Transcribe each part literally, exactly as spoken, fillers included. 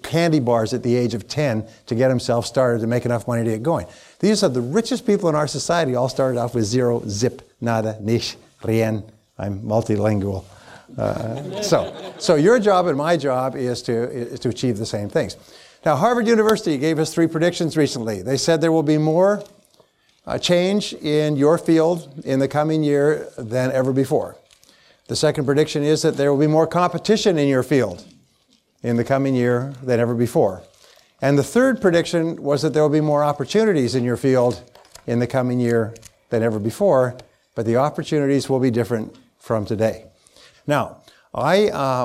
candy bars at the age of ten to get himself started to make enough money to get going. These are the richest people in our society, all started off with zero, zip, nada, nish, rien. I'm multilingual. Uh, so, so your job and my job is to, is to achieve the same things. Now, Harvard University gave us three predictions recently. They said there will be more uh, change in your field in the coming year than ever before. The second prediction is that there will be more competition in your field in the coming year than ever before. And the third prediction was that there will be more opportunities in your field in the coming year than ever before, but the opportunities will be different from today. Now, I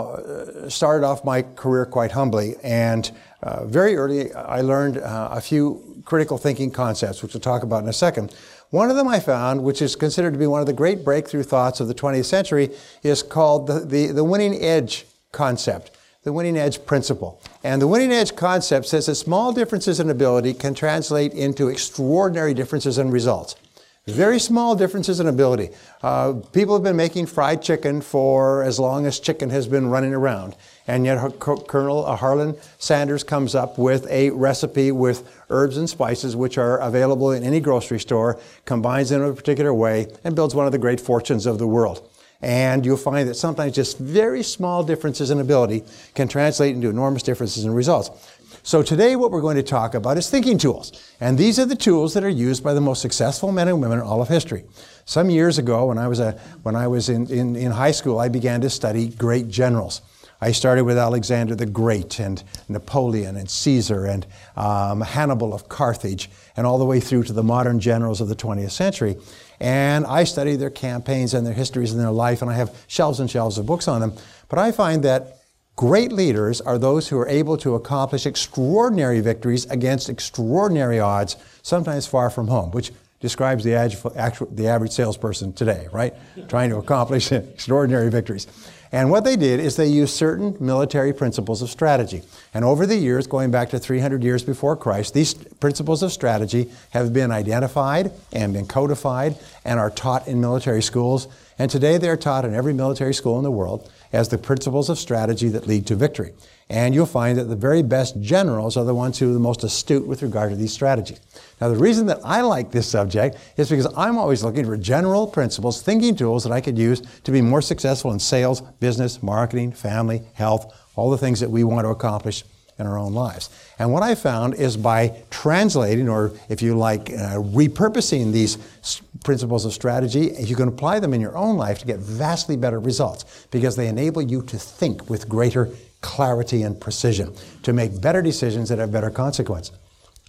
uh, started off my career quite humbly, and uh, very early I learned uh, a few critical thinking concepts, which we'll talk about in a second. One of them I found, which is considered to be one of the great breakthrough thoughts of the twentieth century, is called the, the, the winning edge concept, the winning edge principle. And the winning edge concept says that small differences in ability can translate into extraordinary differences in results. Very small differences in ability. Uh, people have been making fried chicken for as long as chicken has been running around. And yet Colonel Harlan Sanders comes up with a recipe with herbs and spices which are available in any grocery store, combines them in a particular way, and builds one of the great fortunes of the world. And you'll find that sometimes just very small differences in ability can translate into enormous differences in results. So today what we're going to talk about is thinking tools. And these are the tools that are used by the most successful men and women in all of history. Some years ago, when I was, a, when I was in, in, in high school, I began to study great generals. I started with Alexander the Great and Napoleon and Caesar and um, Hannibal of Carthage and all the way through to the modern generals of the twentieth century. And I studied their campaigns and their histories and their life, and I have shelves and shelves of books on them. But I find that great leaders are those who are able to accomplish extraordinary victories against extraordinary odds, sometimes far from home, which describes the, actual, the average salesperson today, right? Trying to accomplish extraordinary victories. And what they did is they used certain military principles of strategy. And over the years, going back to three hundred years before Christ, these principles of strategy have been identified and been codified and are taught in military schools. And today they're taught in every military school in the world as the principles of strategy that lead to victory. And you'll find that the very best generals are the ones who are the most astute with regard to these strategies. Now, the reason that I like this subject is because I'm always looking for general principles, thinking tools that I could use to be more successful in sales, business, marketing, family, health, all the things that we want to accomplish in our own lives. And what I found is by translating, or if you like, uh, repurposing these s- principles of strategy, you can apply them in your own life to get vastly better results because they enable you to think with greater clarity and precision, to make better decisions that have better consequences.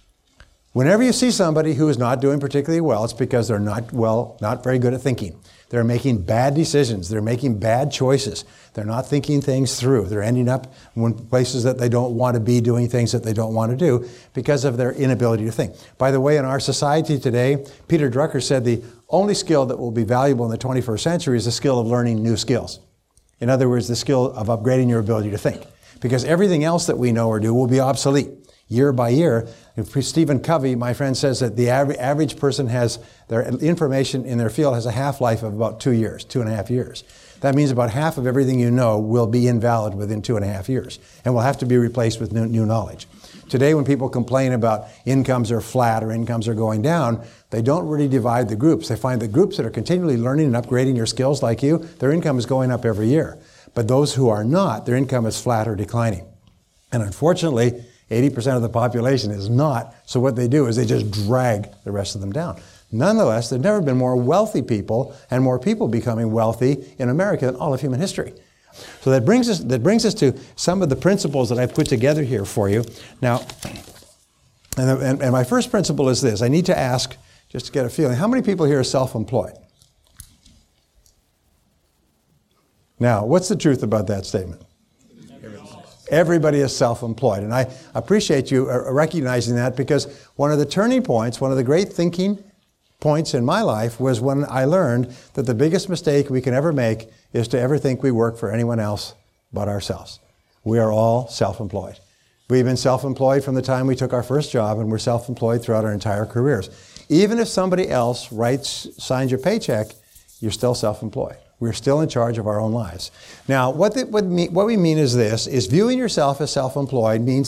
Whenever you see somebody who is not doing particularly well, it's because they're not well, not very good at thinking. They're making bad decisions. They're making bad choices. They're not thinking things through. They're ending up in places that they don't want to be, doing things that they don't want to do because of their inability to think. By the way, in our society today, Peter Drucker said the only skill that will be valuable in the twenty-first century is the skill of learning new skills. In other words, the skill of upgrading your ability to think. Because everything else that we know or do will be obsolete year by year. Stephen Covey, my friend, says that the average, average person has their information in their field has a half-life of about two years, two and a half years. That means about half of everything you know will be invalid within two and a half years and will have to be replaced with new, new knowledge. Today, when people complain about incomes are flat or incomes are going down, they don't really divide the groups. They find the groups that are continually learning and upgrading your skills like you, their income is going up every year. But those who are not, their income is flat or declining. And unfortunately, eighty percent of the population is not, so what they do is they just drag the rest of them down. Nonetheless, there have never been more wealthy people and more people becoming wealthy in America than all of human history. So that brings us that brings us to some of the principles that I've put together here for you. Now, and, and, and my first principle is this. I need to ask, just to get a feeling, how many people here are self-employed? Now, what's the truth about that statement? Everybody is self-employed. And I appreciate you recognizing that because one of the turning points, one of the great thinking points in my life was when I learned that the biggest mistake we can ever make is to ever think we work for anyone else but ourselves. We are all self-employed. We've been self-employed from the time we took our first job, and we're self-employed throughout our entire careers. Even if somebody else writes, signs your paycheck, you're still self-employed. We're still in charge of our own lives. Now, what, the, what, me, what we mean is this, is viewing yourself as self-employed means